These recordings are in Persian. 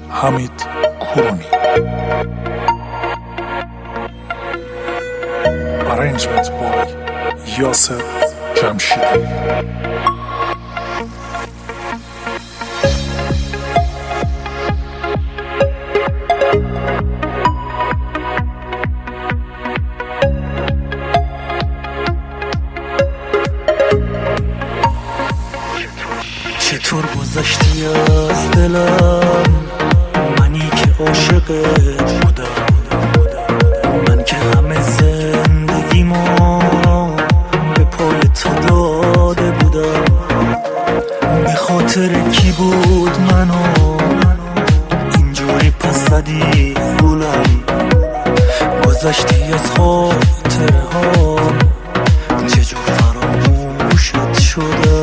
حمید کورونی. Arrangement by Yasser Jamshidi. چطور گذشتی از دلم، منی که عاشقت بودم، من که همه زندگیمو به پای تو داده بودم. به خاطر کی بود منو اینجوری پس زدی گولم، گذشتی از خاطره ها چجور فراموشت شده.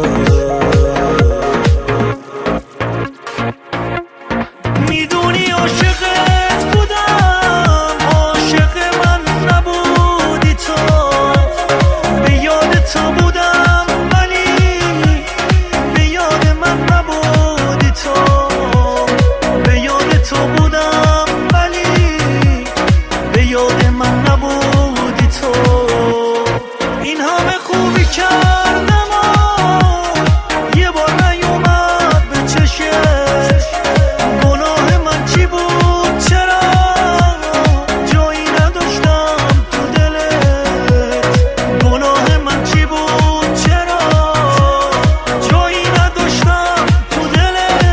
میدونی عاشقت بودم، عاشق من نبودی تو، به یاد تو بودم ولی به یاد من نبودی تو، به یاد تو بودم ولی به یاد من نبودی تو. این همه خوبی کردم و یه بار نیومد به چشت. گناه من چی بود؟ چرا جایی نداشتم تو دلت؟ گناه من چی بود؟ چرا جایی نداشتم تو دلت؟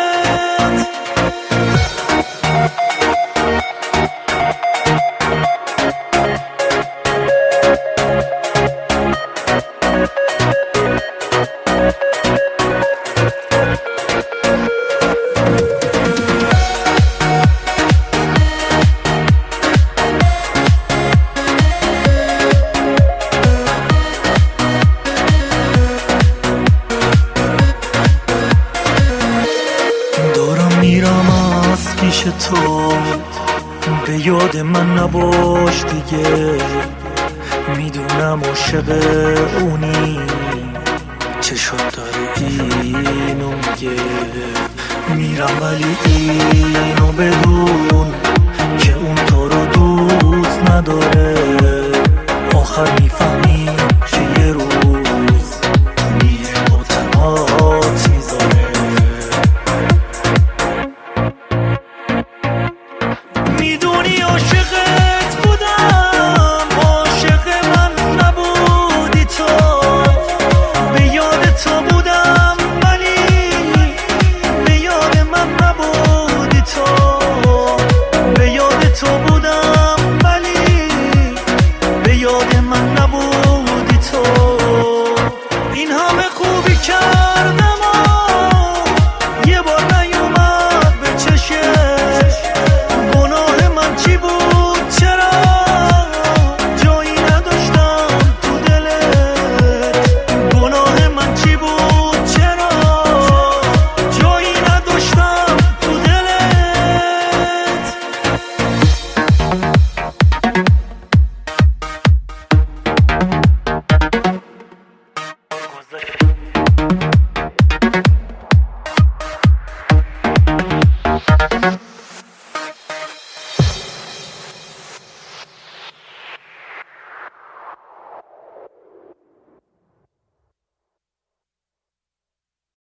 میرم از پیش تو، به یاد من نباش دیگه. میدونم عاشق اونی، چشات داره اینو میگه. میرم ولی اینو بدون که اون تو رو دوست نداره. آخر